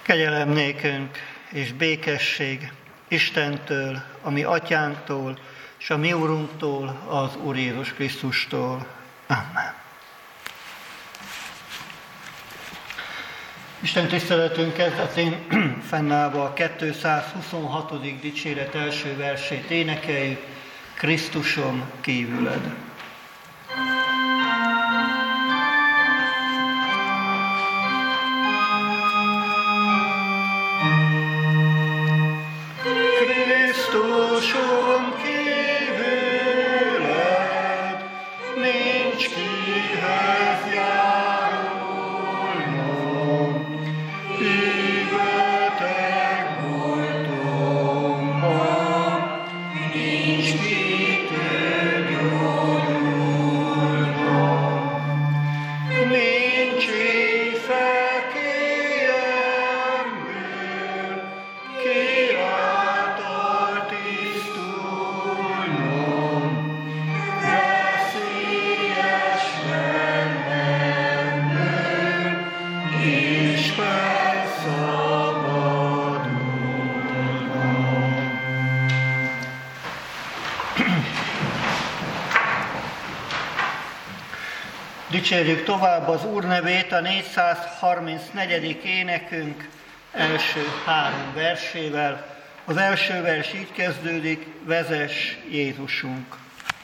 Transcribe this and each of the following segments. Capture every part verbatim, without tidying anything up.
Kegyelem nékünk és békesség Istentől, a mi atyánktól, és a mi Urunktól, az Úr Jézus Krisztustól. Amen. Isten tiszteletünk kezdetén fennállva a kétszázhuszonhatodik dicséret első versét énekeljük, Krisztusom kívüled. Krisztusom kívüled, nincs kihez járulnom, híveteg voltomban, nincs kitől gyógyulnom, nincs éjszak éjjel, kiáltal tisztulnom, veszélyes mennemről, és felszabadulnom. Dicsérjük tovább az Úr nevét a négyszázharmincnegyedik énekünk első három versével. Az első vers így kezdődik, vezess Jézusunk.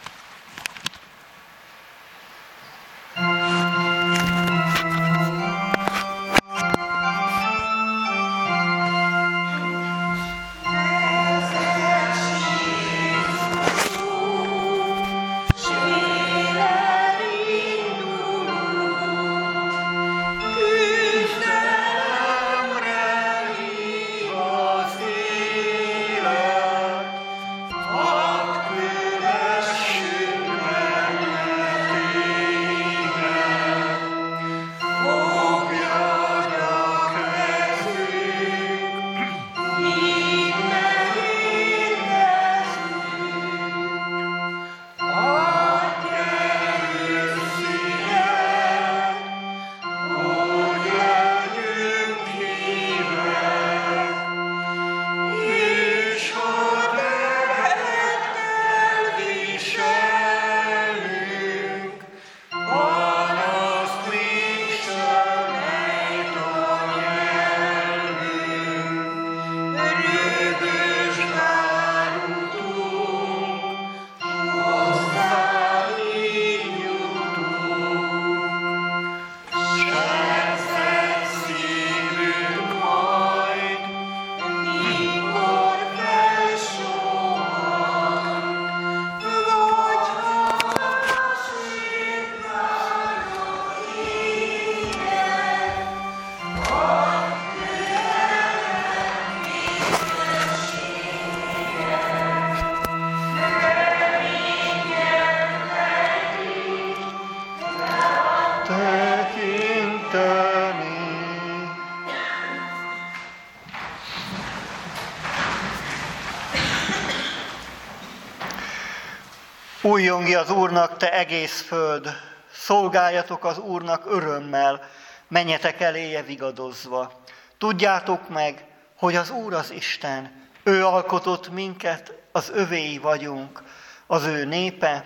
Újjongi az Úrnak, te egész föld, szolgáljatok az Úrnak örömmel, menjetek eléje vigadozva. Tudjátok meg, hogy az Úr az Isten, ő alkotott minket, az övéi vagyunk, az ő népe,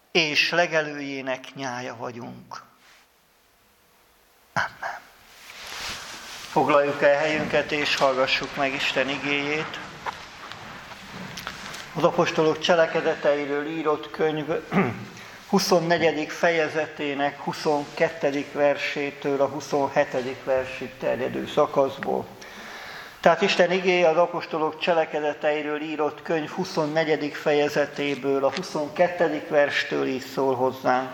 és legelőjének nyája vagyunk. Amen. Foglaljuk el helyünket, és hallgassuk meg Isten igéjét. Az apostolok cselekedeteiről írott könyv huszonnegyedik fejezetének huszonkettedik versétől a huszonhetedik versig terjedő szakaszból. Tehát Isten igéje az apostolok cselekedeteiről írott könyv huszonnegyedik fejezetéből a huszonkettedik verstől így szól hozzánk.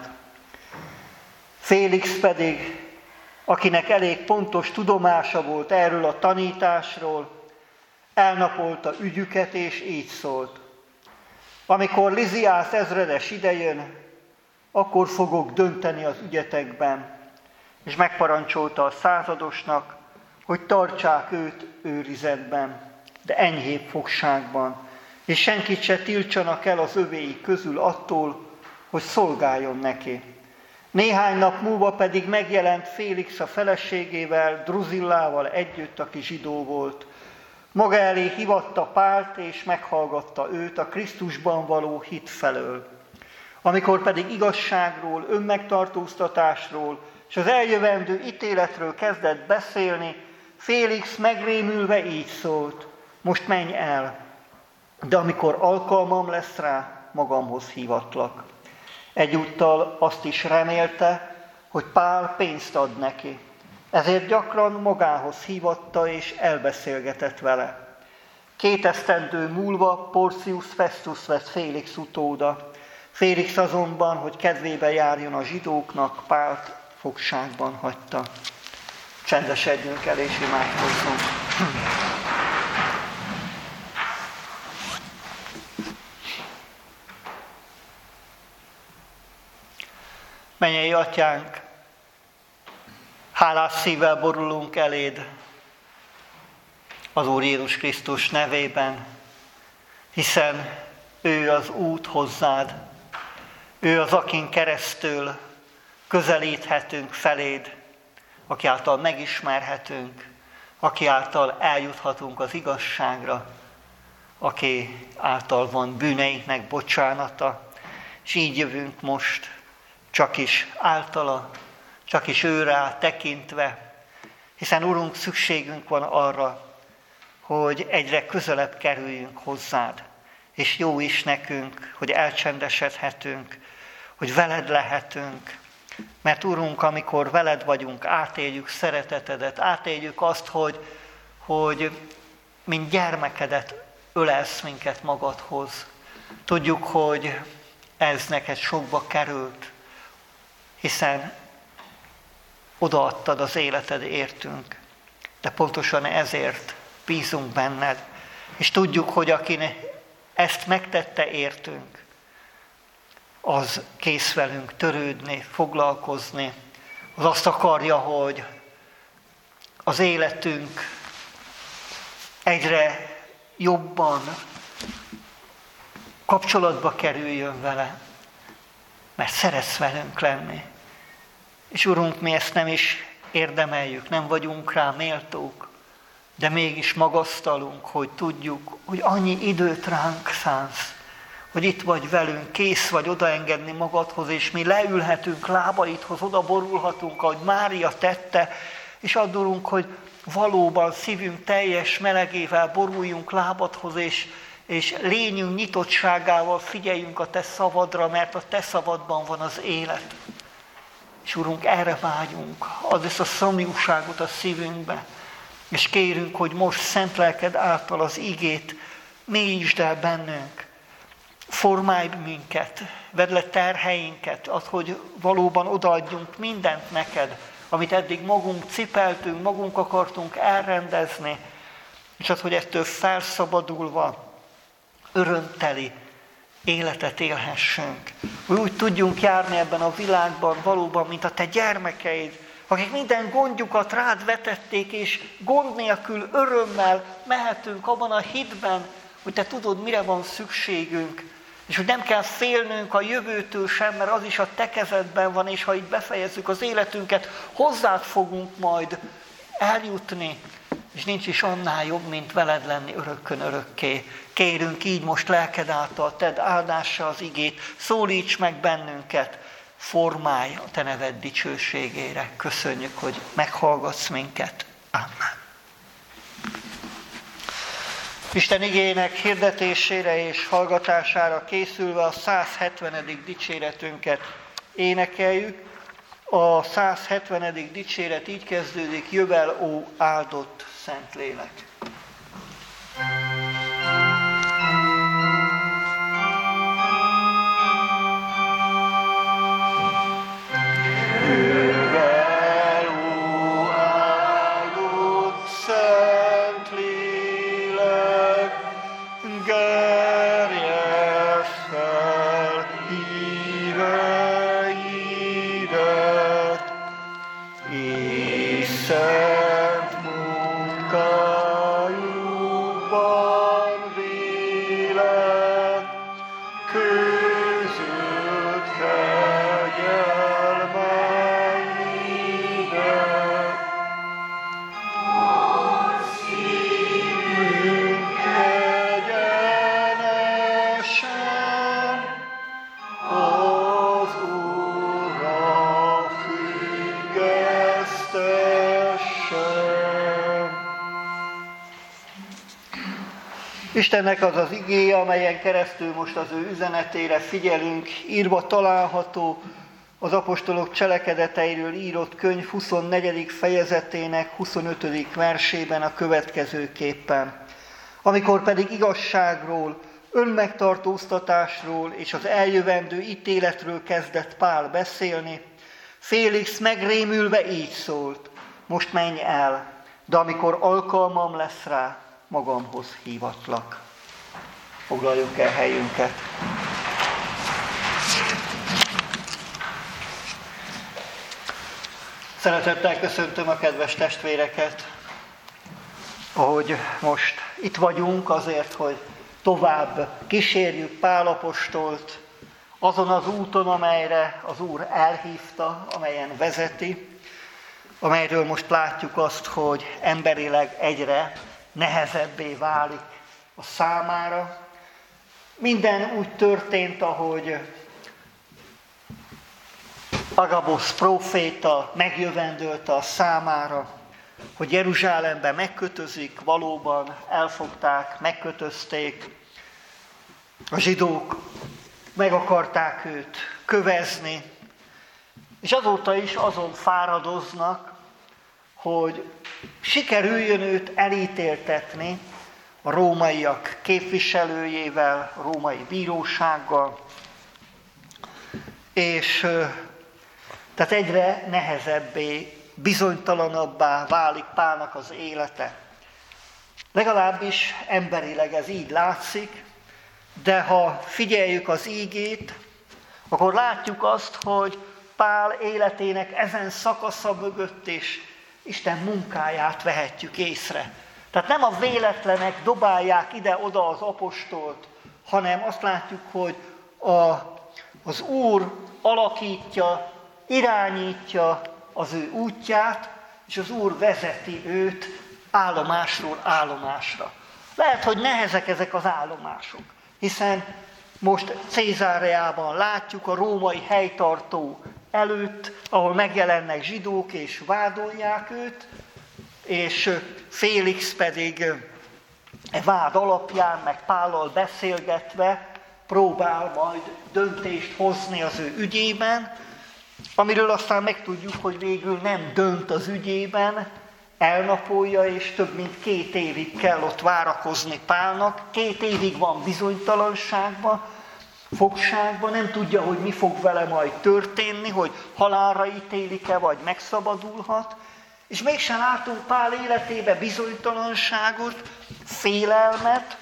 Félix pedig, akinek elég pontos tudomása volt erről a tanításról, elnapolta ügyüket, és így szólt. Amikor Liziász ezredes idejön, akkor fogok dönteni az ügyetekben, és megparancsolta a századosnak, hogy tartsák őt őrizetben, de enyhébb fogságban, és senkit se tiltsanak el az övéi közül attól, hogy szolgáljon neki. Néhány nap múlva pedig megjelent Félix a feleségével, Druzillával együtt, aki zsidó volt. Maga elé hívatta Pált, és meghallgatta őt a Krisztusban való hit felől. Amikor pedig igazságról, önmegtartóztatásról és az eljövendő ítéletről kezdett beszélni, Félix megrémülve így szólt: most menj el, de amikor alkalmam lesz rá, magamhoz hívatlak. Egyúttal azt is remélte, hogy Pál pénzt ad neki. Ezért gyakran magához hívatta és elbeszélgetett vele. Két esztendő múlva Porcius Festus lett Félix utóda. Félix azonban, hogy kedvébe járjon a zsidóknak, Pált fogságban hagyta. Csendesedjünk el és imádkozzunk. Mennyei Atyánk, hálás szívvel borulunk eléd az Úr Jézus Krisztus nevében, hiszen ő az út hozzád, ő az, akin keresztül közelíthetünk feléd, aki által megismerhetünk, aki által eljuthatunk az igazságra, aki által van bűneinknek bocsánata, és így jövünk most, csak is általa, csak is őrá tekintve, hiszen Urunk, szükségünk van arra, hogy egyre közelebb kerüljünk hozzád, és jó is nekünk, hogy elcsendesedhetünk, hogy veled lehetünk, mert Urunk, amikor veled vagyunk, átéljük szeretetedet, átéljük azt, hogy, hogy mint gyermekedet ölelsz minket magadhoz. Tudjuk, hogy ez neked sokba került, hiszen odaadtad az életed értünk, de pontosan ezért bízunk benned, és tudjuk, hogy aki ezt megtette értünk, az kész velünk törődni, foglalkozni, az azt akarja, hogy az életünk egyre jobban kapcsolatba kerüljön vele, mert szeretsz velünk lenni. És Urunk, mi ezt nem is érdemeljük, nem vagyunk rá méltók, de mégis magasztalunk, hogy tudjuk, hogy annyi időt ránk szánsz, hogy itt vagy velünk, kész vagy odaengedni magadhoz, és mi leülhetünk lábaidhoz, oda borulhatunk, ahogy Mária tette, és adorunk, hogy valóban szívünk teljes melegével boruljunk lábadhoz, és, és lényünk nyitottságával figyeljünk a te szavadra, mert a te szavadban van az élet. És Urunk, erre vágyunk, ad ezt a szomjúságot a szívünkbe, és kérünk, hogy most szent lelked által az igét mélyítsd el bennünk, formálj minket, vedd le terheinket, az, hogy valóban odaadjunk mindent neked, amit eddig magunk cipeltünk, magunk akartunk elrendezni, és az, hogy ettől felszabadulva örömteli életet élhessünk. Hogy úgy tudjunk járni ebben a világban valóban, mint a te gyermekeid, akik minden gondjukat rád vetették, és gond nélkül örömmel mehetünk abban a hitben, hogy te tudod, mire van szükségünk, és hogy nem kell félnünk a jövőtől sem, mert az is a te kezedben van, és ha itt befejezzük az életünket, hozzád fogunk majd eljutni, és nincs is annál jobb, mint veled lenni örökkön örökké. Kérünk így most lelked által, tedd áldással az igét, szólíts meg bennünket, formálj a te neved dicsőségére. Köszönjük, hogy meghallgatsz minket. Amen. Isten igének hirdetésére és hallgatására készülve a száz hetvenedik dicséretünket énekeljük. A száz hetvenedik dicséret így kezdődik: jövel, ó áldott Szentlélek. Között kegyelmet Istennek az az igéje, amelyen keresztül most az ő üzenetére figyelünk, írva található az apostolok cselekedeteiről írott könyv huszonnegyedik fejezetének huszonötödik versében a következőképpen. Amikor pedig igazságról, önmegtartóztatásról és az eljövendő ítéletről kezdett Pál beszélni, Félix megrémülve így szólt: most menj el, de amikor alkalmam lesz rá, magamhoz hívatlak. Foglaljuk el helyünket. Szeretettel köszöntöm a kedves testvéreket, ahogy most itt vagyunk azért, hogy tovább kísérjük Pál apostolt azon az úton, amelyre az Úr elhívta, amelyen vezeti, amelyről most látjuk azt, hogy emberileg egyre nehezebbé válik a számára. Minden úgy történt, ahogy Agabus próféta megjövendölte a számára, hogy Jeruzsálembe megkötözik, valóban elfogták, megkötözték. A zsidók meg akarták őt kövezni, és azóta is azon fáradoznak, hogy sikerüljön őt elítéltetni a rómaiak képviselőjével, a római bírósággal, és tehát egyre nehezebbé, bizonytalanabbá válik Pálnak az élete. Legalábbis emberileg ez így látszik, de ha figyeljük az ígét, akkor látjuk azt, hogy Pál életének ezen szakasza mögött is Isten munkáját vehetjük észre. Tehát nem a véletlenek dobálják ide-oda az apostolt, hanem azt látjuk, hogy a, az Úr alakítja, irányítja az ő útját, és az Úr vezeti őt állomásról állomásra. Lehet, hogy nehezek ezek az állomások, hiszen most Cézáreában látjuk a római helytartó előtt, ahol megjelennek zsidók és vádolják őt, és Félix pedig e vád alapján, meg Pállal beszélgetve próbál majd döntést hozni az ő ügyében, amiről aztán megtudjuk, hogy végül nem dönt az ügyében, elnapolja, és több mint két évig kell ott várakozni Pálnak. Két évig van bizonytalanságban, fogságban, nem tudja, hogy mi fog vele majd történni, hogy halálra ítélik-e, vagy megszabadulhat. És mégsem látunk Pál életébe bizonytalanságot, félelmet,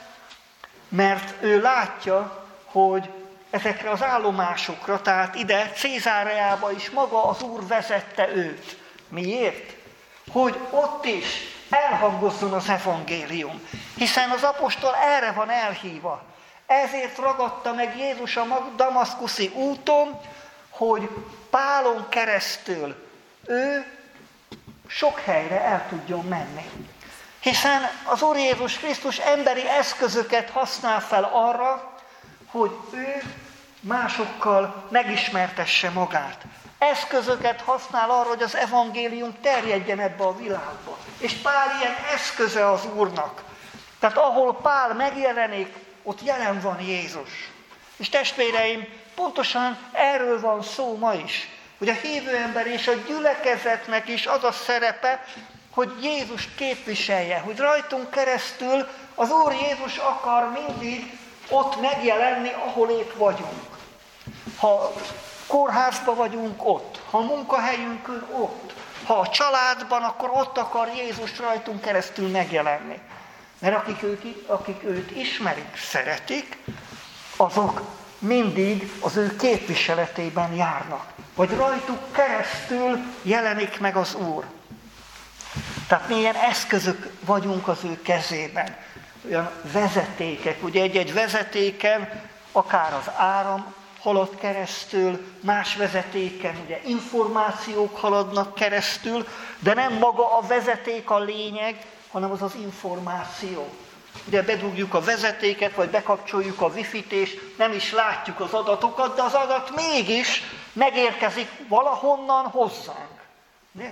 mert ő látja, hogy ezekre az állomásokra, tehát ide Cézáreába is maga az Úr vezette őt. Miért? Hogy ott is elhangozzon az evangélium, hiszen az apostol erre van elhívva. Ezért ragadta meg Jézus a damaszkuszi úton, hogy Pálon keresztül ő sok helyre el tudjon menni. Hiszen az Úr Jézus Krisztus emberi eszközöket használ fel arra, hogy ő másokkal megismertesse magát. Eszközöket használ arra, hogy az evangélium terjedjen ebbe a világba. És Pál ilyen eszköze az Úrnak. Tehát ahol Pál megjelenik, ott jelen van Jézus. És testvéreim, pontosan erről van szó ma is, hogy a hívő ember és a gyülekezetnek is az a szerepe, hogy Jézust képviselje, hogy rajtunk keresztül az Úr Jézus akar mindig ott megjelenni, ahol épp vagyunk. Ha kórházban vagyunk, ott. Ha a munkahelyünkön, ott. Ha a családban, akkor ott akar Jézus rajtunk keresztül megjelenni. Mert akik őt, akik őt ismerik, szeretik, azok mindig az ő képviseletében járnak. Vagy rajtuk keresztül jelenik meg az Úr. Tehát milyen eszközök vagyunk az ő kezében. Olyan vezetékek, ugye egy-egy vezetéken akár az áram halad keresztül, más vezetéken ugye információk haladnak keresztül, de nem maga a vezeték a lényeg, hanem az az információ. Ugye bedugjuk a vezetéket, vagy bekapcsoljuk a wifi-t, és nem is látjuk az adatokat, de az adat mégis megérkezik valahonnan hozzánk. Ne?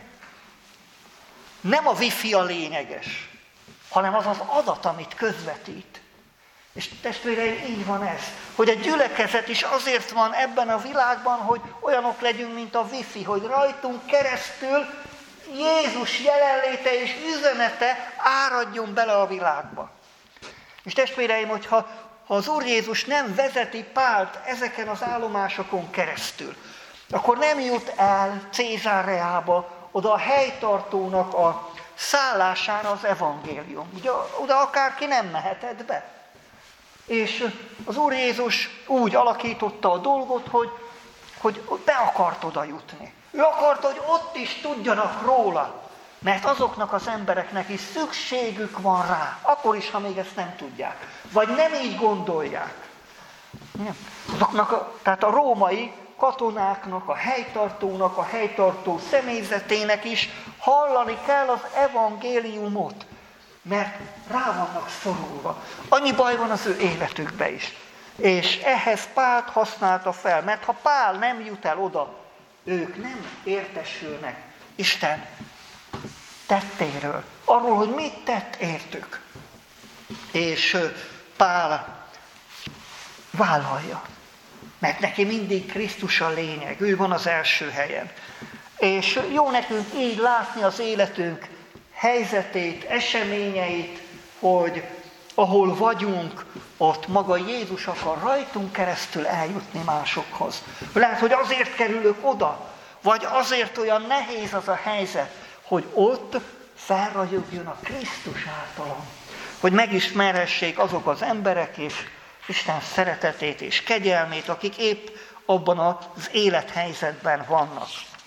Nem a wifi a lényeges, hanem az az adat, amit közvetít. És testvéreim, így van ez, hogy a gyülekezet is azért van ebben a világban, hogy olyanok legyünk, mint a wifi, hogy rajtunk keresztül Jézus jelenléte és üzenete áradjon bele a világba. És testvéreim, hogyha ha az Úr Jézus nem vezeti Pált ezeken az állomásokon keresztül, akkor nem jut el Cézáreába, oda a helytartónak a szállására az evangélium. Ugye, oda akárki nem mehetett be. És az Úr Jézus úgy alakította a dolgot, hogy, hogy be akart oda jutni. Ő akarta, hogy ott is tudjanak róla, mert azoknak az embereknek is szükségük van rá, akkor is, ha még ezt nem tudják. Vagy nem így gondolják. Azoknak a, tehát a római katonáknak, a helytartónak, a helytartó személyzetének is hallani kell az evangéliumot, mert rá vannak szorulva. Annyi baj van az ő életükbe is. És ehhez Pált használta fel, mert ha Pál nem jut el oda, ők nem értesülnek Isten tettéről, arról, hogy mit tett értük. És Pál vállalja, mert neki mindig Krisztus a lényeg, ő van az első helyen. És jó nekünk így látni az életünk helyzetét, eseményeit, hogy ahol vagyunk, ott maga Jézus akar rajtunk keresztül eljutni másokhoz. Lehet, hogy azért kerülök oda, vagy azért olyan nehéz az a helyzet, hogy ott felragyogjon a Krisztus általam, hogy megismerhessék azok az emberek és Isten szeretetét és kegyelmét, akik épp abban az élethelyzetben vannak.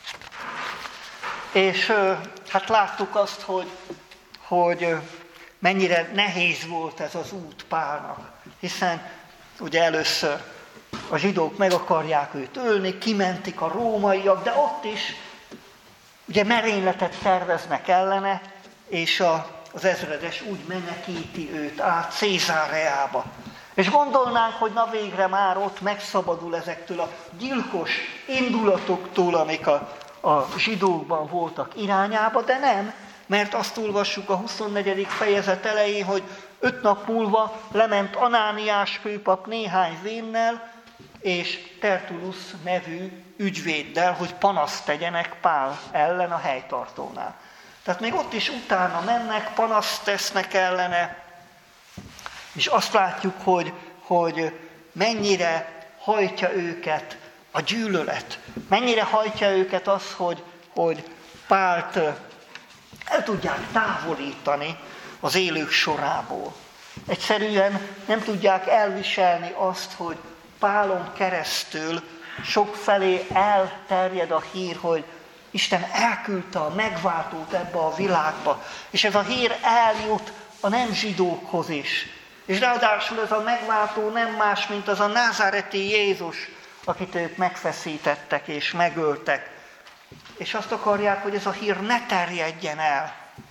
És hát láttuk azt, hogy, hogy mennyire nehéz volt ez az út Pálnak, hiszen ugye először a zsidók meg akarják őt ölni, kimentik a rómaiak, de ott is ugye merényletet terveznek ellene, és a, az ezredes úgy menekíti őt át Cézáreába. És gondolnánk, hogy na végre már ott megszabadul ezektől a gyilkos indulatoktól, amik a, a zsidókban voltak irányába, de nem, mert azt olvassuk a huszonnegyedik fejezet elején, hogy öt nap múlva lement Anániás főpap néhány vénnel, és Tertullus nevű ügyvéddel, hogy panaszt tegyenek Pál ellen a helytartónál. Tehát még ott is utána mennek, panaszt tesznek ellene, és azt látjuk, hogy, hogy mennyire hajtja őket a gyűlölet, mennyire hajtja őket az, hogy, hogy Pált el tudják távolítani az élők sorából. Egyszerűen nem tudják elviselni azt, hogy Pálon keresztül sokfelé elterjed a hír, hogy Isten elküldte a megváltót ebbe a világba, és ez a hír eljut a nem zsidókhoz is. És ráadásul ez a megváltó nem más, mint az a názáreti Jézus, akit ők megfeszítettek és megöltek. És azt akarják, hogy ez a hír ne terjedjen el.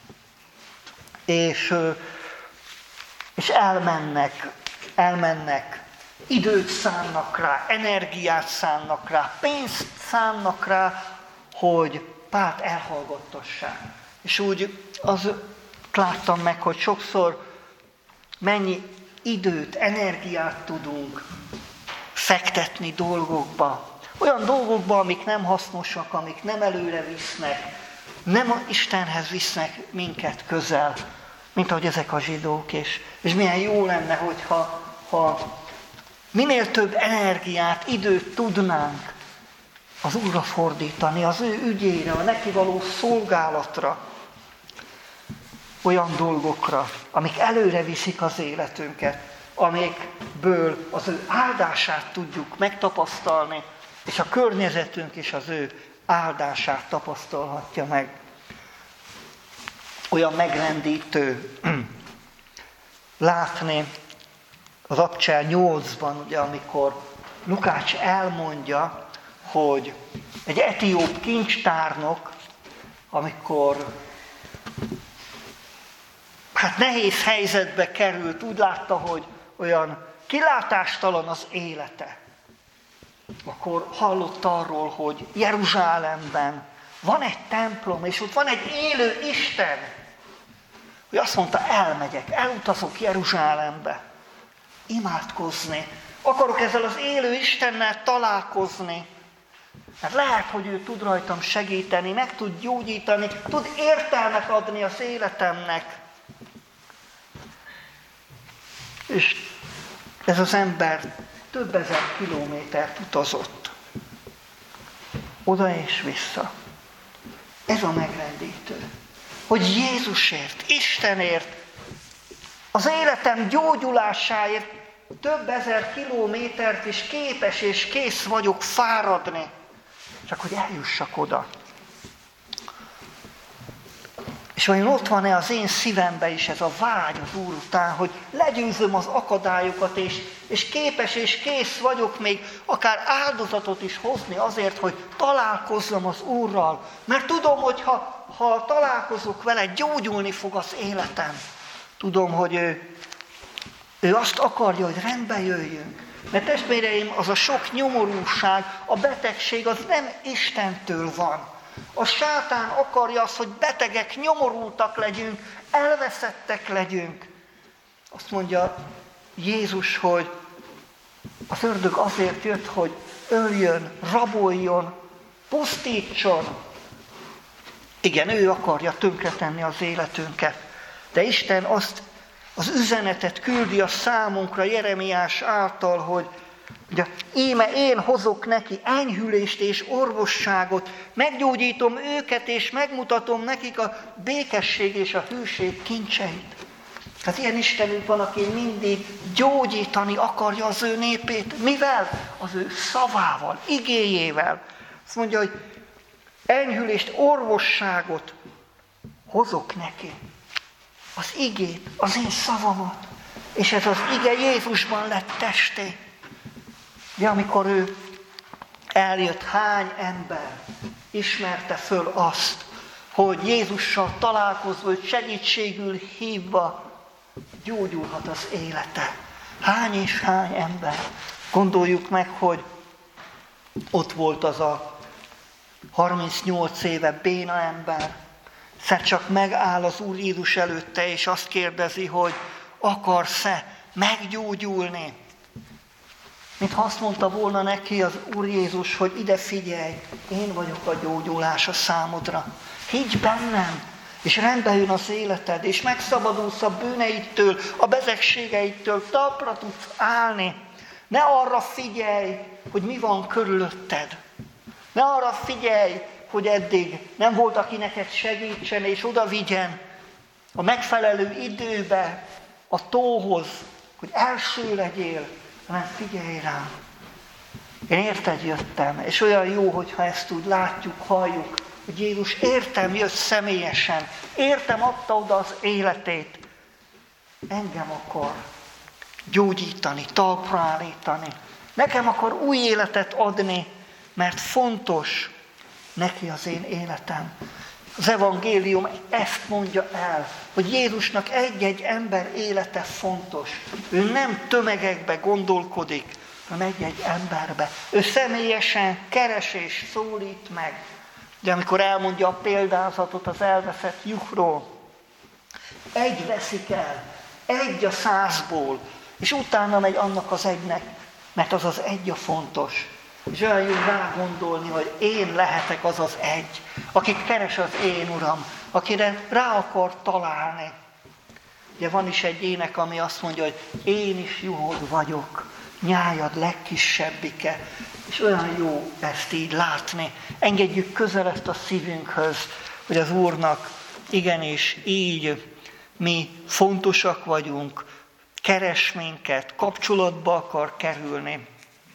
És, és elmennek, elmennek, időt szánnak rá, energiát szánnak rá, pénzt szánnak rá, hogy Pált elhallgattassák. És úgy az láttam meg, hogy sokszor mennyi időt, energiát tudunk fektetni dolgokba. Olyan dolgokba, amik nem hasznosak, amik nem előre visznek, nem Istenhez visznek minket közel, mint ahogy ezek a zsidók. És, és milyen jó lenne, hogyha ha minél több energiát, időt tudnánk az Úrra fordítani, az ő ügyére, a neki való szolgálatra, olyan dolgokra, amik előre viszik az életünket, amikből az ő áldását tudjuk megtapasztalni, és a környezetünk is az ő áldását tapasztalhatja meg. Olyan megrendítő látni az Abcsel nyolcban, ugye, amikor Lukács elmondja, hogy egy etióp kincstárnok, amikor hát nehéz helyzetbe került, úgy látta, hogy olyan kilátástalan az élete, akkor hallott arról, hogy Jeruzsálemben van egy templom, és ott van egy élő Isten, hogy azt mondta, elmegyek, elutazok Jeruzsálembe. imádkozni. Akarok ezzel az élő Istennel találkozni. Mert lehet, hogy ő tud rajtam segíteni, meg tud gyógyítani, tud értelmet adni az életemnek. És ez az ember több ezer kilométert utazott. Oda és vissza. Ez a megrendítő. Hogy Jézusért, Istenért, az életem gyógyulásáért több ezer kilométert is képes és kész vagyok fáradni. Csak hogy eljussak oda. És vajon ott van-e az én szívemben is ez a vágy az Úr után, hogy legyőzöm az akadályokat, és, és képes és kész vagyok még akár áldozatot is hozni azért, hogy találkozzam az Úrral. Mert tudom, hogy ha, ha találkozok vele, gyógyulni fog az életem. Tudom, hogy ő, ő azt akarja, hogy rendbe jöjjünk. Mert testvéreim, az a sok nyomorúság, a betegség, az nem Istentől van. A sátán akarja azt, hogy betegek, nyomorultak legyünk, elveszettek legyünk. Azt mondja Jézus, hogy az ördög azért jött, hogy öljön, raboljon, pusztítson. Igen, ő akarja tönkretenni az életünket. De Isten azt az üzenetet küldi a számunkra Jeremiás által, hogy ugye, íme én hozok neki enyhülést és orvosságot, meggyógyítom őket, és megmutatom nekik a békesség és a hűség kincseit. Tehát ilyen Istenünk van, aki mindig gyógyítani akarja az ő népét. Mivel? Az ő szavával, igéjével. Azt mondja, hogy enyhülést, orvosságot hozok neki. Az igét, az én szavamat. És ez az ige Jézusban lett testé. De amikor ő eljött, hány ember ismerte föl azt, hogy Jézussal találkozva, hogy segítségül hívva gyógyulhat az élete. Hány és hány ember. Gondoljuk meg, hogy ott volt az a harmincnyolc éve béna ember. Egyszer csak megáll az Úr Jézus előtte, és azt kérdezi, hogy akarsz-e meggyógyulni? Mintha azt mondta volna neki az Úr Jézus, hogy ide figyelj, én vagyok a gyógyulás a számodra. Higgy bennem, és rendbe jön az életed, és megszabadulsz a bűneidtől, a betegségeidtől, talpra tudsz állni. Ne arra figyelj, hogy mi van körülötted. Ne arra figyelj, hogy eddig nem volt, aki neked segítsen és oda vigyen a megfelelő időbe, a tóhoz, hogy első legyél, hanem figyelj rám. Én érted jöttem, és olyan jó, hogyha ezt úgy látjuk, halljuk, hogy Jézus értem jött személyesen, értem adta oda az életét. Engem akar gyógyítani, talpra állítani. Nekem akar új életet adni, mert fontos neki az én életem. Az evangélium ezt mondja el, hogy Jézusnak egy-egy ember élete fontos. Ő nem tömegekbe gondolkodik, hanem egy-egy emberbe. Ő személyesen keres és szólít meg. De amikor elmondja a példázatot az elveszett lyukról, egy veszik el, egy a százból, és utána megy annak az egynek, mert az az egy a fontos. És olyan jó rá gondolni, hogy én lehetek az az egy, aki keres az én Uram, akire rá akar találni. Ugye van is egy ének, ami azt mondja, hogy én is juhod vagyok, nyájad legkisebbike. És olyan jó ezt így látni. Engedjük közel ezt a szívünkhöz, hogy az Úrnak igenis így mi fontosak vagyunk, keres minket, kapcsolatba akar kerülni.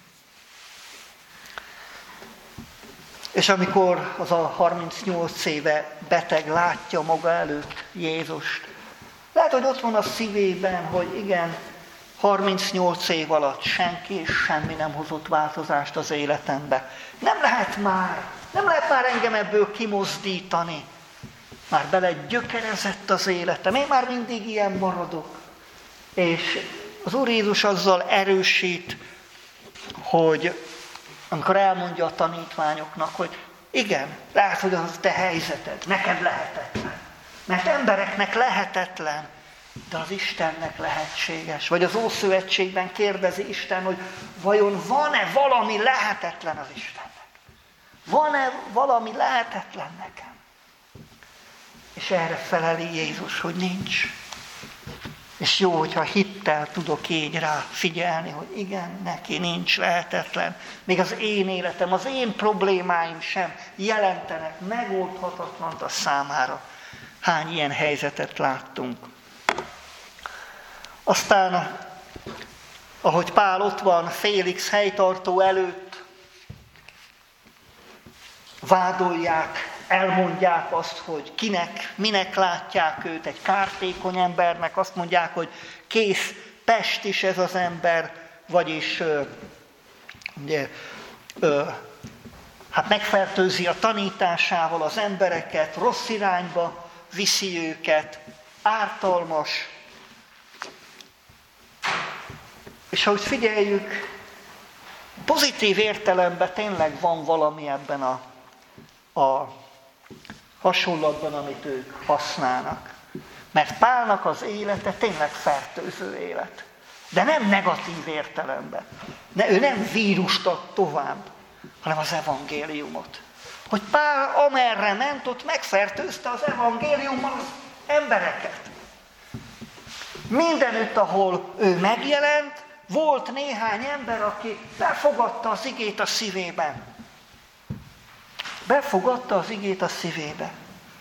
És amikor az a harmincnyolc éve beteg látja maga előtt Jézust, lehet, hogy ott van a szívében, hogy igen, harmincnyolc év alatt senki és semmi nem hozott változást az életembe. Nem lehet már, nem lehet már engem ebből kimozdítani. Már bele gyökerezett az életem, én már mindig ilyen maradok. És az Úr Jézus azzal erősít, hogy amikor elmondja a tanítványoknak, hogy igen, lehet, hogy az te helyzeted, neked lehetetlen. Mert embereknek lehetetlen, de az Istennek lehetséges. Vagy az Ószövetségben kérdezi Isten, hogy vajon van-e valami lehetetlen az Istennek? Van-e valami lehetetlen nekem? És erre feleli Jézus, hogy nincs. És jó, hogyha hittel tudok így rá figyelni, hogy igen, neki nincs lehetetlen. Még az én életem, az én problémáim sem jelentenek megoldhatatlant a számára. Hány ilyen helyzetet láttunk. Aztán, ahogy Pál ott van Félix helytartó előtt, vádolják, elmondják azt, hogy kinek, minek látják őt, egy kártékony embernek, azt mondják, hogy kész pestis ez az ember, vagyis ö, ugye, ö, hát megfertőzi a tanításával az embereket, rossz irányba viszi őket, ártalmas. És ahogy figyeljük, pozitív értelemben tényleg van valami ebben a, a hasonlatban, amit ők használnak. Mert Pálnak az élete tényleg fertőző élet. De nem negatív értelemben. Ne, ő nem vírust ad tovább, hanem az evangéliumot. Hogy Pál amerre ment, ott megfertőzte az evangéliummal az embereket. Mindenütt, ahol ő megjelent, volt néhány ember, aki befogadta az igét a szívében. Befogadta az igét a szívébe.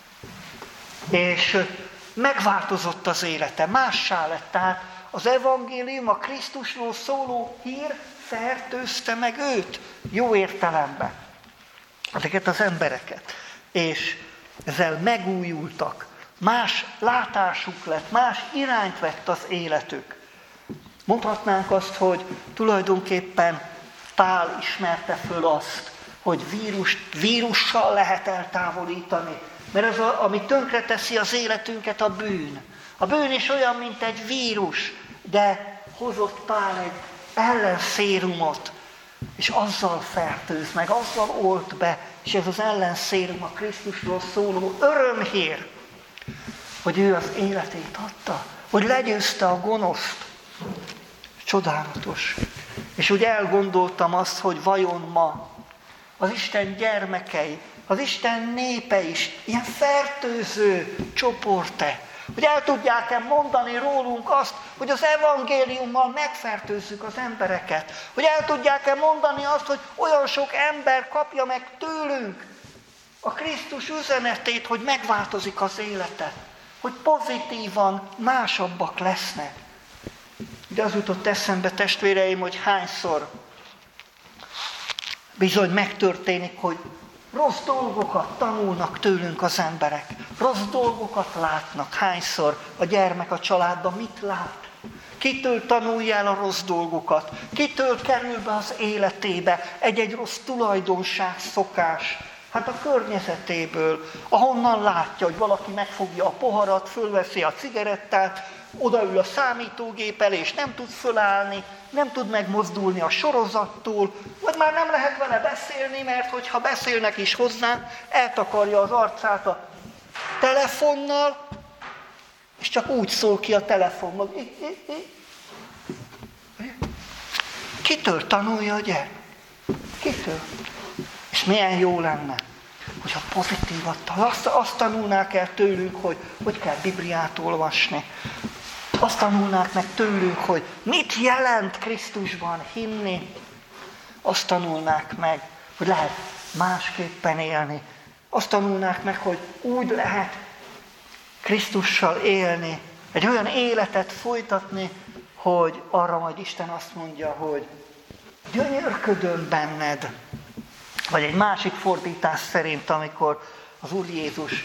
És megváltozott az élete, mássá lett. Tehát az evangélium, a Krisztusról szóló hír fertőzte meg őt, jó értelemben. Ezeket az embereket. És ezzel megújultak. Más látásuk lett, más irányt vett az életük. Mondhatnánk azt, hogy tulajdonképpen Pál ismerte föl azt, hogy vírust, vírussal lehet eltávolítani. Mert az, a, ami tönkreteszi az életünket, a bűn. A bűn is olyan, mint egy vírus, de hozott Pál egy ellenszérumot, és azzal fertőz meg, azzal olt be, és ez az ellenszérum a Krisztusról szóló örömhír, hogy ő az életét adta, hogy legyőzte a gonoszt. Csodálatos. És úgy elgondoltam azt, hogy vajon ma az Isten gyermekei, az Isten népe is ilyen fertőző csoport-e, hogy el tudják-e mondani rólunk azt, hogy az evangéliummal megfertőzzük az embereket, hogy el tudják-e mondani azt, hogy olyan sok ember kapja meg tőlünk a Krisztus üzenetét, hogy megváltozik az élete, hogy pozitívan másabbak lesznek. De az jutott eszembe, testvéreim, hogy hányszor bizony megtörténik, hogy rossz dolgokat tanulnak tőlünk az emberek. Rossz dolgokat látnak. Hányszor a gyermek a családban mit lát? Kitől tanulja el a rossz dolgokat? Kitől kerül be az életébe egy-egy rossz tulajdonság, szokás? Hát a környezetéből, ahonnan látja, hogy valaki megfogja a poharat, fölveszi a cigarettát, odaül a számítógép elé, és nem tud fölállni, nem tud megmozdulni a sorozattól, vagy már nem lehet vele beszélni, mert hogyha beszélnek is hozzá, eltakarja az arcát a telefonnal, és csak úgy szól ki a telefonban. Kitől tanulja a gyerek? Kitől? És milyen jó lenne, hogyha pozitívat, azt, azt tanulnák el tőlünk, hogy hogy kell Bibliát olvasni. Azt tanulnák meg tőlünk, hogy mit jelent Krisztusban hinni. Azt tanulnák meg, hogy lehet másképpen élni. Azt tanulnák meg, hogy úgy lehet Krisztussal élni, egy olyan életet folytatni, hogy arra majd Isten azt mondja, hogy gyönyörködöm benned. Vagy egy másik fordítás szerint, amikor az Úr Jézus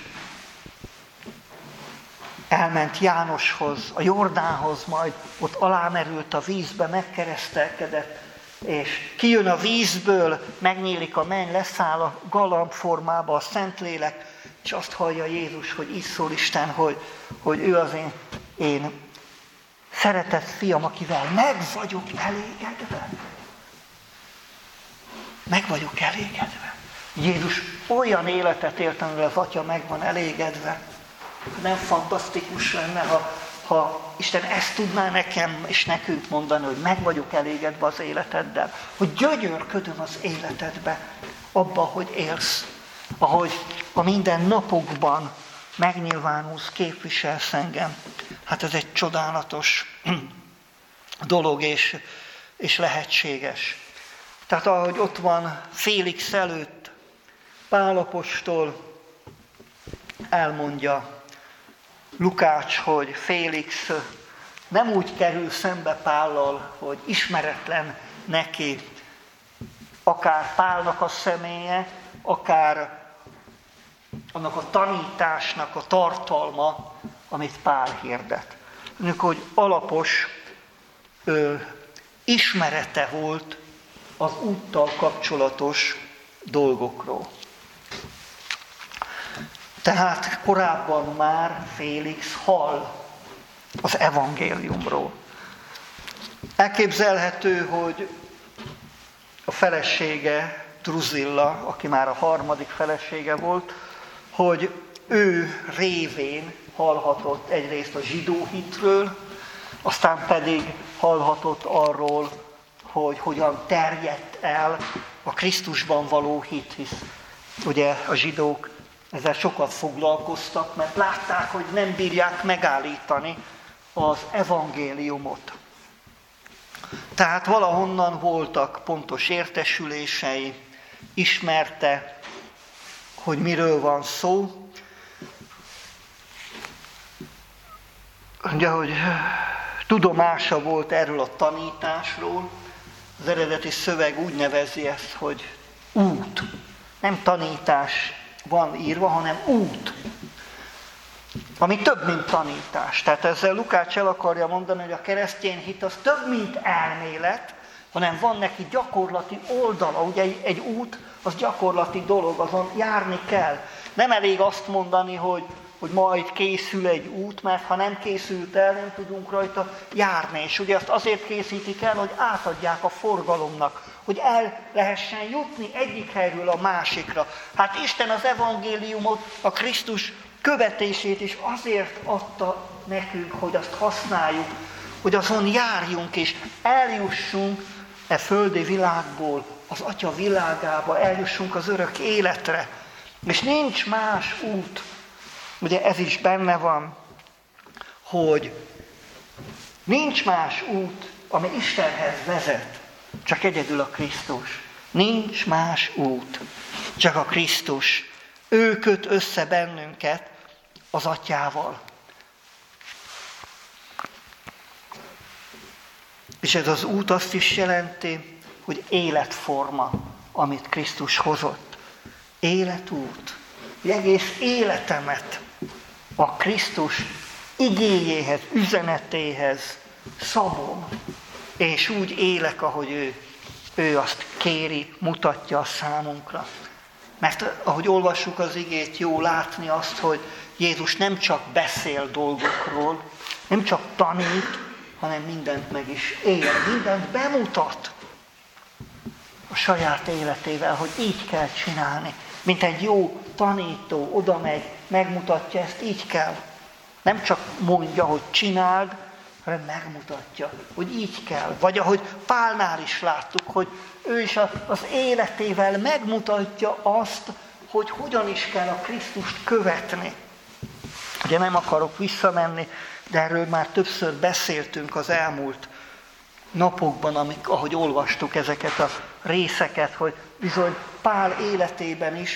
elment Jánoshoz, a Jordánhoz, majd ott alámerült a vízbe, megkeresztelkedett, és kijön a vízből, megnyílik a menny, leszáll a galamb formába a Szentlélek, és azt hallja Jézus, hogy így szól Isten, hogy, hogy ő az én, én szeretett fiam, akivel meg vagyok elégedve. Meg vagyok elégedve. Jézus olyan életet élt, amivel az Atya meg van elégedve. Nem fantasztikus lenne, ha ha Isten ezt tudná nekem és nekünk mondani, hogy meg vagyok elégedve az életeddel, hogy gyönyörködöm az életedbe, abba, hogy élsz, ahogy a minden napokban megnyilvánulsz, képviselsz engem. Hát ez egy csodálatos dolog és, és lehetséges. Tehát ahogy ott van Félix előtt, Pál apostol elmondja Lukács, hogy Félix nem úgy kerül szembe Pállal, hogy ismeretlen neki akár Pálnak a személye, akár annak a tanításnak a tartalma, amit Pál hirdet. Mondjuk, hogy alapos ö, ismerete volt az úttal kapcsolatos dolgokról. Tehát korábban már Félix hall az evangéliumról. Elképzelhető, hogy a felesége, Druzilla, aki már a harmadik felesége volt, hogy ő révén hallhatott egyrészt a zsidó hitről, aztán pedig hallhatott arról, hogy hogyan terjedt el a Krisztusban való hit, hisz ugye a zsidók ezzel sokat foglalkoztak, mert látták, hogy nem bírják megállítani az evangéliumot. Tehát valahonnan voltak pontos értesülései, ismerte, hogy miről van szó. Ugye, hogy tudomása volt erről a tanításról, az eredeti szöveg úgy nevezi ezt, hogy út. Nem tanítás van írva, hanem út. Ami több, mint tanítás. Tehát ezzel Lukács el akarja mondani, hogy a keresztény hit az több, mint elmélet, hanem van neki gyakorlati oldala. Ugye egy, egy út, az gyakorlati dolog, azon járni kell. Nem elég azt mondani, hogy, hogy majd készül egy út, mert ha nem készült el, nem tudunk rajta járni. És ugye azt azért készítik el, hogy átadják a forgalomnak, hogy el lehessen jutni egyik helyről a másikra. Hát Isten az evangéliumot, a Krisztus követését is azért adta nekünk, hogy azt használjuk, hogy azon járjunk és eljussunk e földi világból az Atya világába, eljussunk az örök életre. És nincs más út, ugye ez is benne van, hogy nincs más út, ami Istenhez vezet, csak egyedül a Krisztus. Nincs más út, csak a Krisztus. Ő köt össze bennünket az Atyával. És ez az út azt is jelenti, hogy életforma, amit Krisztus hozott. Életút. Egész életemet a Krisztus igéjéhez, üzenetéhez szabom, és úgy élek, ahogy ő, ő azt kéri, mutatja a számunkra. Mert ahogy olvassuk az igét, jó látni azt, hogy Jézus nem csak beszél dolgokról, nem csak tanít, hanem mindent meg is él, mindent bemutat a saját életével, hogy így kell csinálni. Mint egy jó tanító oda megy, megmutatja, ezt így kell. Nem csak mondja, hogy csináld, hanem megmutatja, hogy így kell. Vagy ahogy Pálnál is láttuk, hogy ő is az életével megmutatja azt, hogy hogyan is kell a Krisztust követni. Ugye nem akarok visszamenni, de erről már többször beszéltünk az elmúlt napokban, amik, ahogy olvastuk ezeket a részeket, hogy bizony Pál életében is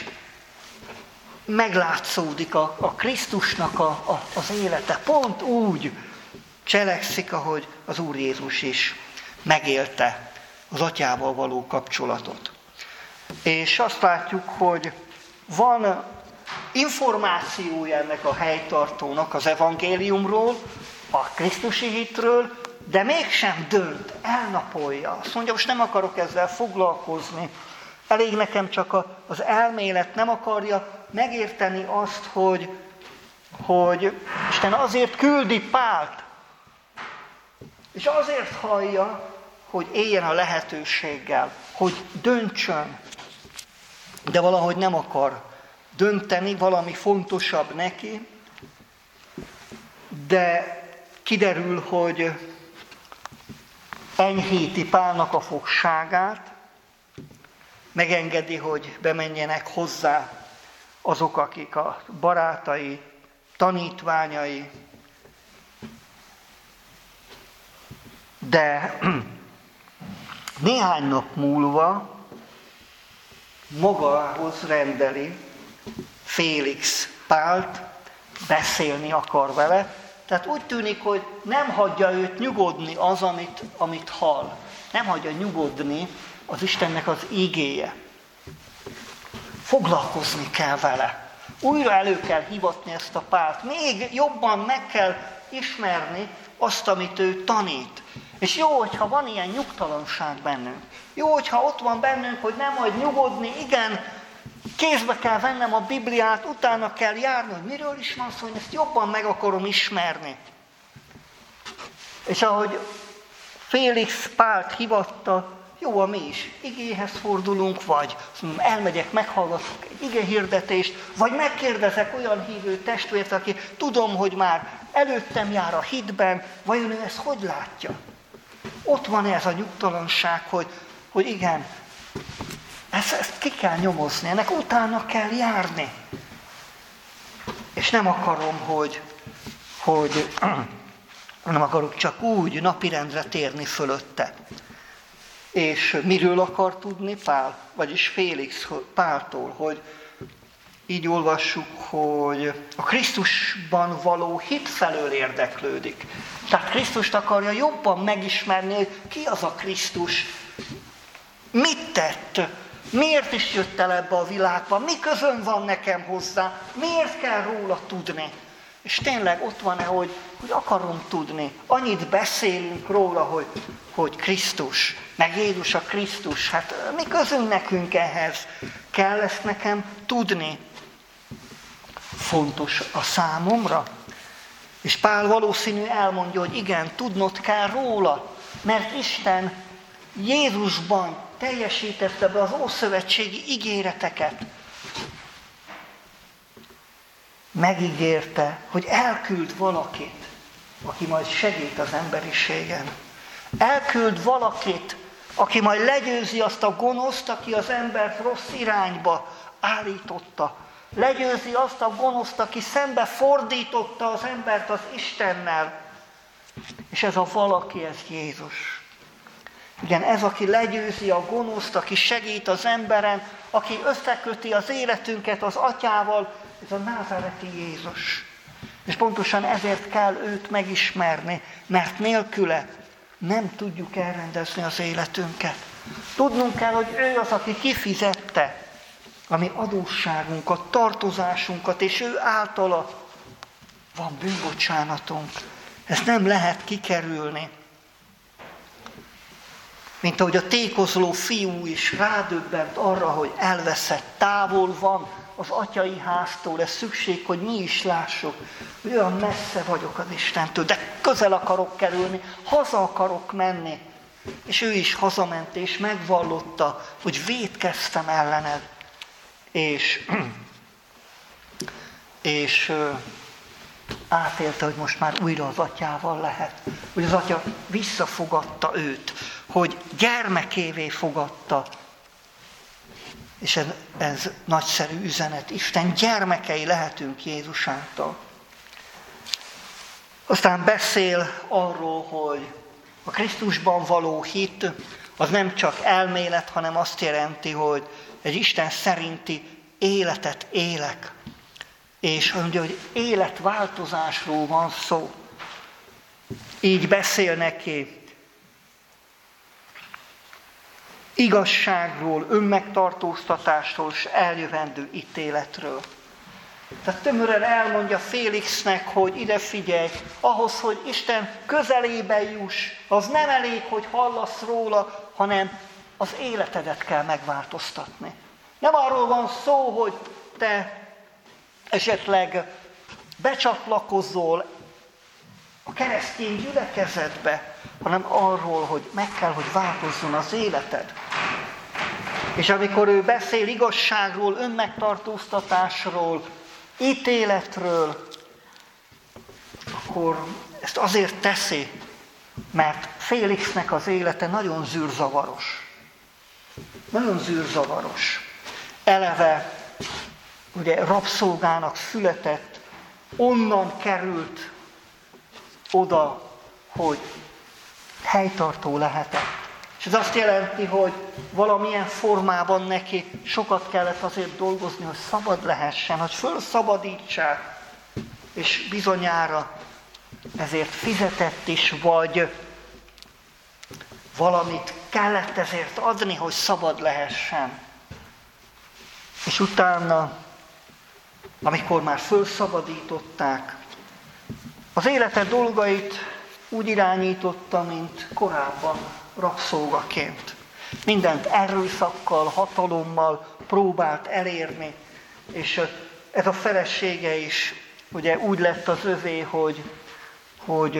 meglátszódik a, a Krisztusnak a, a, az élete. Pont úgy cselekszik, ahogy az Úr Jézus is megélte az Atyával való kapcsolatot. És azt látjuk, hogy van információja ennek a helytartónak az evangéliumról, a Krisztusi hitről, de mégsem dönt, elnapolja. Azt mondja, most nem akarok ezzel foglalkozni, elég nekem csak a, az elmélet, nem akarja megérteni azt, hogy, hogy Isten azért küldi Pált, és azért hallja, hogy éljen a lehetőséggel, hogy döntsön, de valahogy nem akar dönteni, valami fontosabb neki, de kiderül, hogy enyhíti Pálnak a fogságát, megengedi, hogy bemenjenek hozzá azok, akik a barátai, tanítványai, de néhány nap múlva magához rendeli Félix Pált, beszélni akar vele. Tehát úgy tűnik, hogy nem hagyja őt nyugodni az, amit, amit hall. Nem hagyja nyugodni az Istennek az igéje. Foglalkozni kell vele. Újra elő kell hivatni ezt a Pált. Még jobban meg kell ismerni azt, amit ő tanít. És jó, hogyha van ilyen nyugtalanság bennünk. Jó, hogyha ott van bennünk, hogy nem hagy nyugodni, igen, kézbe kell vennem a Bibliát, utána kell járni, hogy miről is van szó, hogy ezt jobban meg akarom ismerni. És ahogy Félix Pált hivatta, jó, mi is igéhez fordulunk, vagy elmegyek, meghallgatok egy igehirdetést, vagy megkérdezek olyan hívő testvért, aki tudom, hogy már előttem jár a hitben, vajon ő ezt hogy látja? Ott van ez a nyugtalanság, hogy, hogy igen, ezt, ezt ki kell nyomozni, ennek utána kell járni. És nem akarom, hogy, hogy nem akarok csak úgy napirendre térni fölötte. És miről akar tudni Pál, vagyis Félix Páltól, hogy így olvassuk, hogy a Krisztusban való hit felől érdeklődik. Tehát Krisztust akarja jobban megismerni, hogy ki az a Krisztus, mit tett, miért is jött el ebbe a világba, mi közön van nekem hozzá, miért kell róla tudni. És tényleg ott van-e, hogy, hogy akarom tudni. Annyit beszélünk róla, hogy, hogy Krisztus, meg Jézus a Krisztus. Hát mi közünk nekünk ehhez? Kell ezt nekem tudni? Fontos a számomra. És Pál valószínű elmondja, hogy igen, tudnod kell róla, mert Isten Jézusban teljesítette be az ószövetségi ígéreteket. Megígérte, hogy elküld valakit, aki majd segít az emberiségen. Elküld valakit, aki majd legyőzi azt a gonoszt, aki az embert rossz irányba állította. Legyőzi azt a gonoszt, aki szembe fordította az embert az Istennel. És ez a valaki, ez Jézus. Igen, ez, aki legyőzi a gonoszt, aki segít az emberen, aki összeköti az életünket az Atyával, ez a názáreti Jézus. És pontosan ezért kell őt megismerni, mert nélküle nem tudjuk elrendezni az életünket. Tudnunk kell, hogy ő az, aki kifizette a mi adósságunkat, tartozásunkat, és ő általa van bűnbocsánatunk. Ezt nem lehet kikerülni. Mint ahogy a tékozló fiú is rádöbbent arra, hogy elveszett, távol van az atyai háztól, ez szükség, hogy mi is lássuk, hogy olyan messze vagyok az Istentől, de közel akarok kerülni, haza akarok menni. És ő is hazament, és megvallotta, hogy vétkeztem ellened. És, és átélte, hogy most már újra az atyával lehet. Hogy az atya visszafogadta őt, hogy gyermekévé fogadta. És ez, ez nagyszerű üzenet. Isten gyermekei lehetünk Jézus által. Aztán beszél arról, hogy a Krisztusban való hit az nem csak elmélet, hanem azt jelenti, hogy egy Isten szerinti életet élek. És mondja, hogy életváltozásról van szó. Így beszél neki igazságról, önmegtartóztatásról és eljövendő ítéletről. Tehát tömören elmondja Félixnek, hogy ide figyelj, ahhoz, hogy Isten közelébe juss, az nem elég, hogy hallasz róla, hanem az életedet kell megváltoztatni. Nem arról van szó, hogy te esetleg becsatlakozol a keresztény gyülekezetbe, hanem arról, hogy meg kell, hogy változzon az életed. És amikor ő beszél igazságról, önmegtartóztatásról, ítéletről, akkor ezt azért teszi, mert Félixnek az élete nagyon zűrzavaros. Nagyon zűrzavaros. Eleve ugye rabszolgának született, onnan került oda, hogy helytartó lehetett. És ez azt jelenti, hogy valamilyen formában neki sokat kellett azért dolgozni, hogy szabad lehessen, hogy fölszabadítsák, és bizonyára ezért fizetett is, vagy valamit kellett ezért adni, hogy szabad lehessen. És utána, amikor már fölszabadították, az élete dolgait úgy irányította, mint korábban rabszolgaként. Mindent erőszakkal, hatalommal próbált elérni, és ez a felesége is ugye úgy lett az övé, hogy, hogy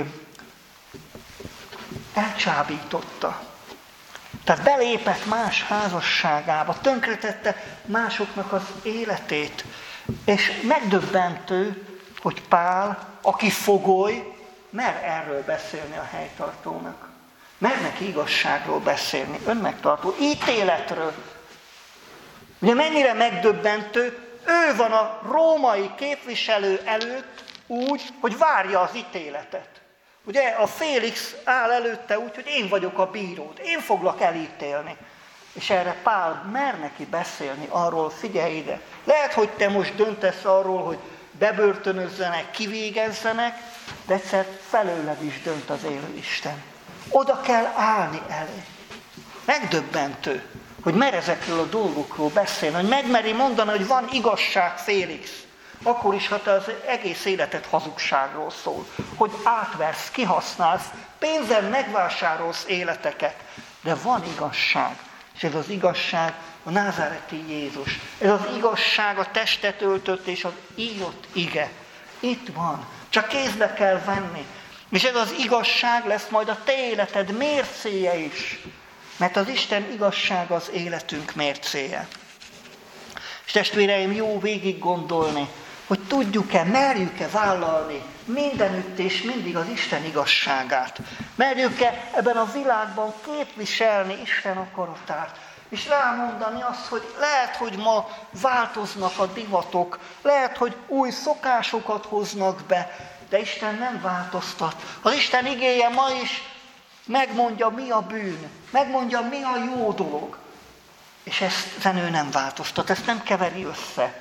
elcsábította. Tehát belépett más házasságába, tönkretette másoknak az életét, és megdöbbentő, hogy Pál, aki fogoly, mer erről beszélni a helytartónak. Mer neki igazságról beszélni, önmegtartó ítéletről. Ugye mennyire megdöbbentő, ő van a római képviselő előtt úgy, hogy várja az ítéletet. Ugye a Félix áll előtte úgy, hogy én vagyok a bíród, én foglak elítélni. És erre Pál mer neki beszélni arról, figyelj ide, lehet, hogy te most döntesz arról, hogy bebörtönözzenek, kivégezzenek, de egyszer felőled is dönt az élő Isten. Oda kell állni elé. Megdöbbentő, hogy mer ezekről a dolgokról beszélni, hogy megmeri mondani, hogy van igazság, Félix. Akkor is, ha te az egész életed hazugságról szól, hogy átversz, kihasználsz, pénzen megvásárolsz életeket, de van igazság. És ez az igazság a názáreti Jézus. Ez az igazság a testet öltött és az írott ige. Itt van. Csak kézbe kell venni. És ez az igazság lesz majd a te életed mércéje is. Mert az Isten igazság az életünk mércéje. És testvéreim, jó végig gondolni, hogy tudjuk-e, merjük-e vállalni mindenütt és mindig az Isten igazságát. Merjük-e ebben a világban képviselni Isten akaratát. És rámondani azt, hogy lehet, hogy ma változnak a divatok, lehet, hogy új szokásokat hoznak be, de Isten nem változtat. Az Isten igéje ma is megmondja, mi a bűn, megmondja, mi a jó dolog. És ezt ő nem változtat, ezt nem keveri össze.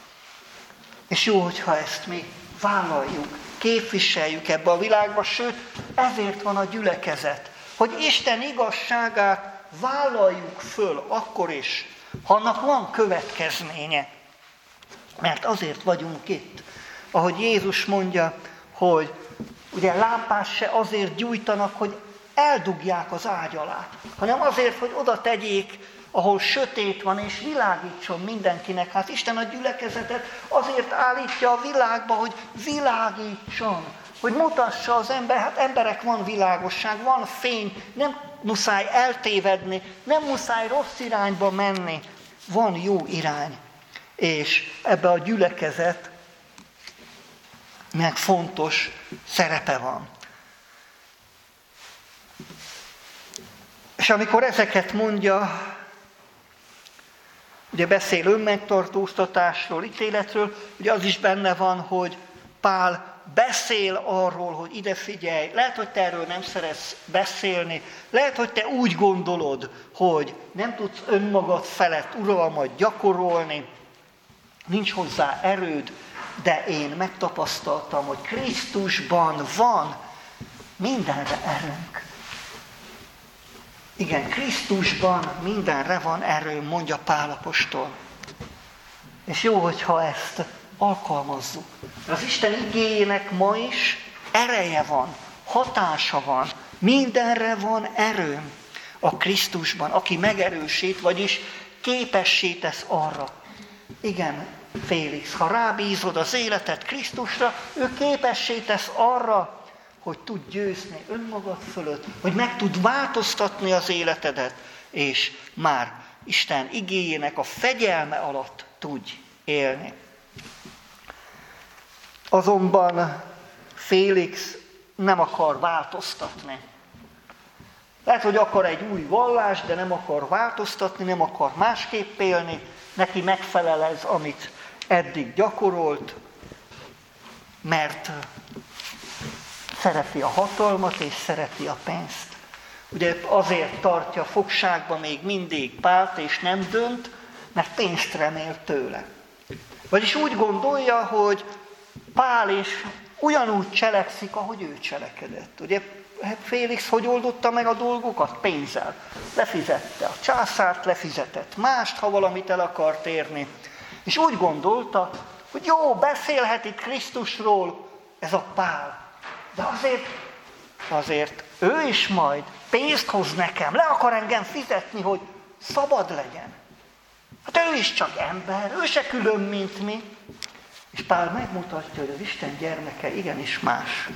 És jó, hogyha ezt mi vállaljuk, képviseljük ebbe a világba, sőt, ezért van a gyülekezet, hogy Isten igazságát vállaljuk föl akkor is, ha annak van következménye. Mert azért vagyunk itt, ahogy Jézus mondja, hogy ugye lámpás se azért gyújtanak, hogy eldugják az ágy alá, hanem azért, hogy oda tegyék, ahol sötét van, és világítson mindenkinek. Hát Isten a gyülekezetet azért állítja a világba, hogy világítson, hogy mutassa az ember, hát emberek, van világosság, van fény, nem muszáj eltévedni, nem muszáj rossz irányba menni, van jó irány. És ebbe a gyülekezet meg fontos szerepe van. És amikor ezeket mondja, ugye beszél önmegtartóztatásról, ítéletről, ugye az is benne van, hogy Pál beszél arról, hogy ide figyelj, lehet, hogy te erről nem szeretsz beszélni, lehet, hogy te úgy gondolod, hogy nem tudsz önmagad felett uralmat gyakorolni, nincs hozzá erőd, de én megtapasztaltam, hogy Krisztusban van mindenre erőnk. Igen, Krisztusban mindenre van erő, mondja Pál apostol. És jó, hogyha ezt alkalmazzuk. Az Isten igéjének ma is ereje van, hatása van, mindenre van erő a Krisztusban, aki megerősít, vagyis képessé tesz arra. Igen, Félix, ha rábízod az életet Krisztusra, ő képessé tesz arra, hogy tud győzni önmagad fölött, hogy meg tud változtatni az életedet, és már Isten igéjének a fegyelme alatt tudj élni. Azonban Félix nem akar változtatni. Lehet, hogy akar egy új vallást, de nem akar változtatni, nem akar másképp élni, neki megfelel ez, amit eddig gyakorolt, mert szereti a hatalmat és szereti a pénzt. Ugye azért tartja fogságba még mindig Pált, és nem dönt, mert pénzt remél tőle. Vagyis úgy gondolja, hogy Pál is ugyanúgy cselekszik, ahogy ő cselekedett. Ugye Félix hogy oldotta meg a dolgokat? Pénzzel. Lefizette a császárt, lefizetett mást, ha valamit el akart érni. És úgy gondolta, hogy jó, beszélhet itt Krisztusról ez a Pál. De azért, azért ő is majd pénzt hoz nekem, le akar engem fizetni, hogy szabad legyen. Hát ő is csak ember, ő se külön, mint mi. És Pál megmutatja, hogy az Isten gyermeke igenis más.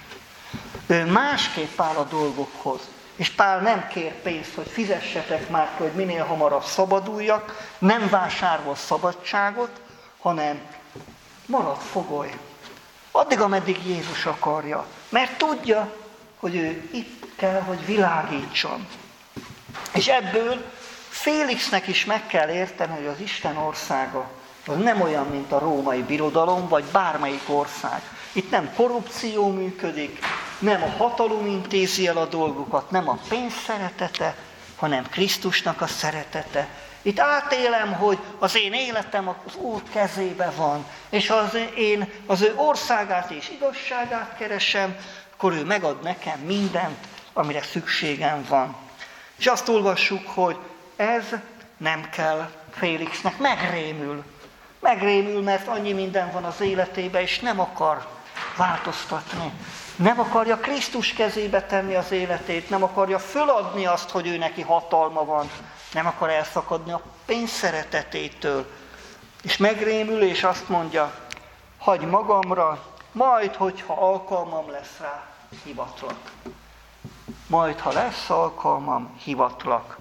Ő másképp áll a dolgokhoz. És Pál nem kér pénzt, hogy fizessetek már ki, hogy minél hamarabb szabaduljak, nem vásárol szabadságot, hanem marad fogoly. Addig, ameddig Jézus akarja. Mert tudja, hogy ő itt kell, hogy világítson. És ebből Félixnek is meg kell érteni, hogy az Isten országa az nem olyan, mint a római birodalom, vagy bármelyik ország. Itt nem korrupció működik, nem a hatalom intézi el a dolgokat, nem a pénz szeretete, hanem Krisztusnak a szeretete. Itt átélem, hogy az én életem az Úr kezébe van, és az én az ő országát és igazságát keresem, akkor ő megad nekem mindent, amire szükségem van. És azt olvassuk, hogy ez nem kell Félixnek, megrémül. Megrémül, mert annyi minden van az életében, és nem akar változtatni. Nem akarja Krisztus kezébe tenni az életét, nem akarja föladni azt, hogy ő neki hatalma van, nem akar elszakadni a pénz szeretetétől. És megrémül, és azt mondja, hagyj magamra, majd, hogyha alkalmam lesz rá, hivatlak. Majd, ha lesz alkalmam, hivatlak.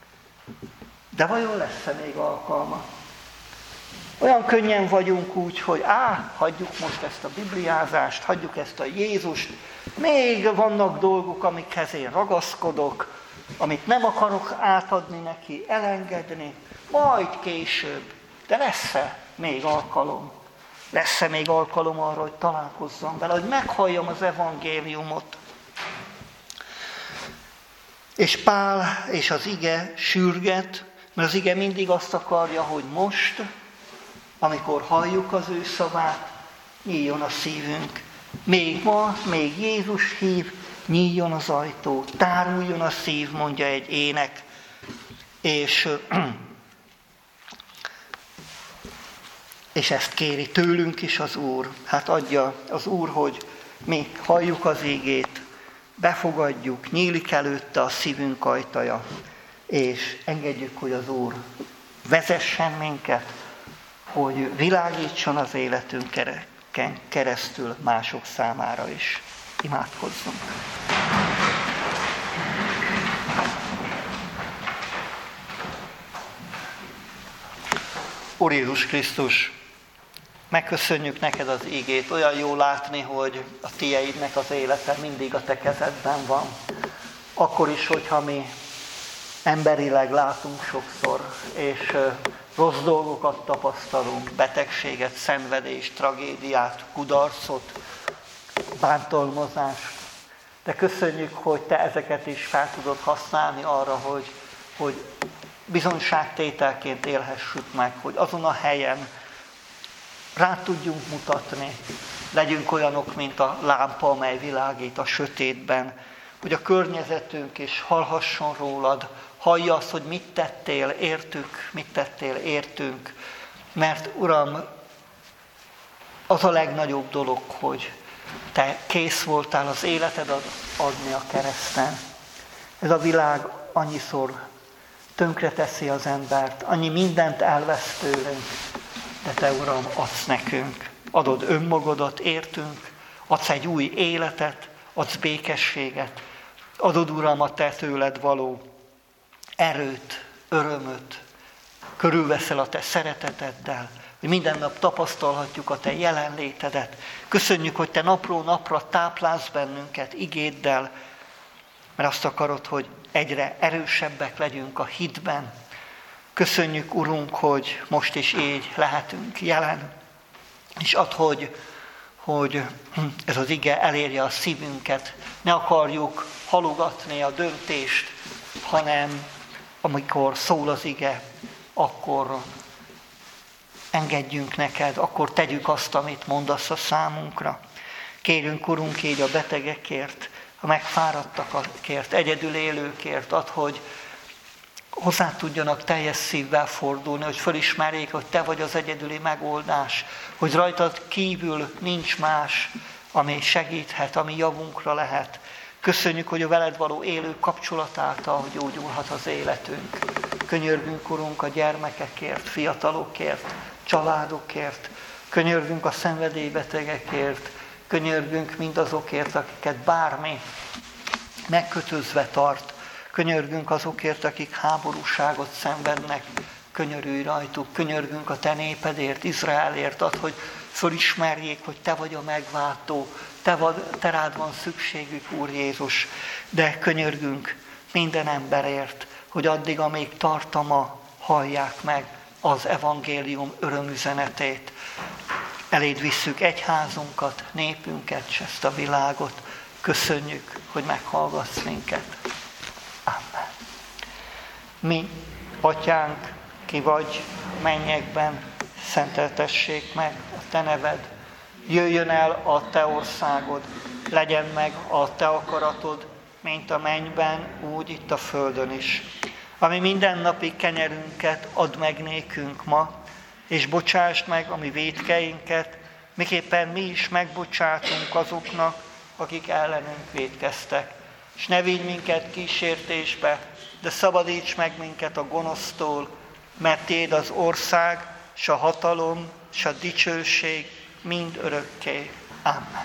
De vajon lesz-e még alkalma? Olyan könnyen vagyunk úgy, hogy á, hagyjuk most ezt a bibliázást, hagyjuk ezt a Jézust, még vannak dolgok, amikhez én ragaszkodok, amit nem akarok átadni neki, elengedni, majd később. De lesz-e még alkalom? Lesz-e még alkalom arra, hogy találkozzam vele, hogy meghalljam az evangéliumot? És Pál és az ige sürget, mert az ige mindig azt akarja, hogy most, amikor halljuk az ő szavát, nyíljon a szívünk. Még ma, még Jézus hív, nyíljon az ajtó, táruljon a szív, mondja egy ének. És, és ezt kéri tőlünk is az Úr. Hát adja az Úr, hogy mi halljuk az ígét, befogadjuk, nyílik előtte a szívünk ajtaja, és engedjük, hogy az Úr vezessen minket, hogy világítson az életünken keresztül mások számára is. Imádkozzunk! Úr Jézus Krisztus, megköszönjük neked az ígét, olyan jó látni, hogy a tieidnek az élete mindig a te kezedben van. Akkor is, hogyha mi emberileg látunk sokszor, és rossz dolgokat tapasztalunk, betegséget, szenvedést, tragédiát, kudarcot, bántalmazást. De köszönjük, hogy te ezeket is fel tudod használni arra, hogy, hogy bizonyságtételként élhessük meg, hogy azon a helyen rá tudjunk mutatni, legyünk olyanok, mint a lámpa, amely világít a sötétben, hogy a környezetünk is hallhasson rólad, hallja azt, hogy mit tettél, értük, mit tettél, értünk. Mert Uram, az a legnagyobb dolog, hogy te kész voltál az életedet adni a kereszten. Ez a világ annyiszor tönkreteszi az embert, annyi mindent elvesz tőlünk, de te, Uram, adsz nekünk. Adod önmagadat, értünk, adsz egy új életet, adsz békességet, adod, Uram, a te tőled való erőt, örömöt, körülveszel a te szereteteddel, hogy minden nap tapasztalhatjuk a Te jelenlétedet. Köszönjük, hogy Te napról napra táplálsz bennünket igéddel, mert azt akarod, hogy egyre erősebbek legyünk a hitben. Köszönjük, Urunk, hogy most is így lehetünk jelen, és add, hogy, hogy ez az ige elérje a szívünket. Ne akarjuk halogatni a döntést, hanem amikor szól az ige, akkor engedjünk neked, akkor tegyük azt, amit mondasz a számunkra. Kérünk, Urunk, így a betegekért, a megfáradtakért, egyedül élőkért, add, hogy hozzá tudjanak teljes szívvel fordulni, hogy fölismerjék, hogy Te vagy az egyedüli megoldás, hogy rajtad kívül nincs más, ami segíthet, ami javunkra lehet. Köszönjük, hogy a veled való élő kapcsolat által gyógyulhat az életünk. Könyörgünk, Urunk, a gyermekekért, fiatalokért, családokért. Könyörgünk a szenvedélybetegekért. Könyörgünk mindazokért, akiket bármi megkötözve tart. Könyörgünk azokért, akik háborúságot szenvednek. Könyörülj rajtuk, könyörgünk a Te népedért, Izraelért, add, hogy fölismerjék, hogy Te vagy a megváltó, Te, vagy, te rád van szükségük, Úr Jézus, de könyörgünk minden emberért, hogy addig, amíg tartama, hallják meg az evangélium örömüzenetét. Eléd visszük egyházunkat, népünket, és ezt a világot. Köszönjük, hogy meghallgatsz minket. Amen. Mi, Atyánk, ki vagy mennyekben, szenteltessék meg a Te neved. Jöjjön el a Te országod, legyen meg a Te akaratod, mint a mennyben, úgy itt a földön is. Ami mindennapi kenyerünket add meg nékünk ma, és bocsásd meg a mi vétkeinket, miképpen mi is megbocsátunk azoknak, akik ellenünk vétkeztek. És ne vigy minket kísértésbe, de szabadíts meg minket a gonosztól, mert Tiéd az ország, s a hatalom, s a dicsőség mind örökké. Amen.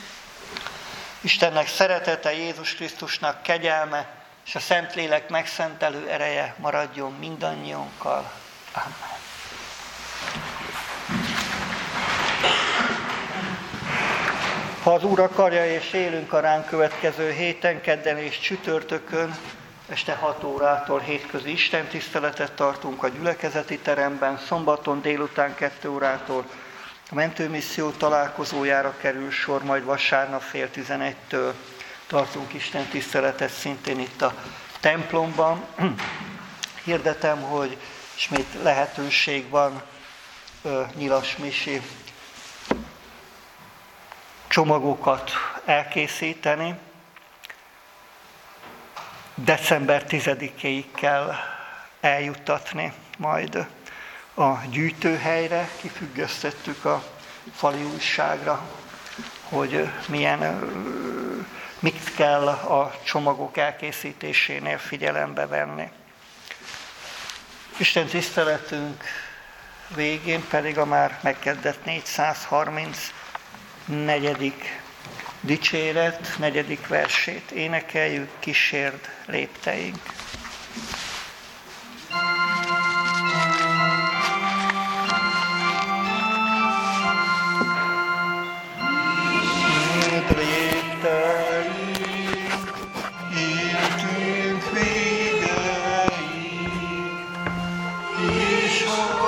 Istennek szeretete, Jézus Krisztusnak kegyelme, és a Szentlélek megszentelő ereje maradjon mindannyiunkkal. Amen. Ha az Úr akarja, és élünk a ránk következő héten, kedden és csütörtökön, este hat órától hétközi istentiszteletet tartunk a gyülekezeti teremben, szombaton délután kettő órától a mentőmisszió találkozójára kerül sor, majd vasárnap fél tizenegytől tartunk istentiszteletet szintén itt a templomban. Hirdetem, hogy ismét lehetőség van ö, nyilas misi csomagokat elkészíteni. december tizedikéig kell eljuttatni majd a gyűjtőhelyre. Kifüggesztettük a fali újságra, hogy milyen, mit kell a csomagok elkészítésénél figyelembe venni. Isten tiszteletünk végén pedig a már megkezdett négyszázharmincnegyedik dicséret, negyedik versét énekeljük, kísérd lépteink. Kísérd lépteink, életünk végeig, és ha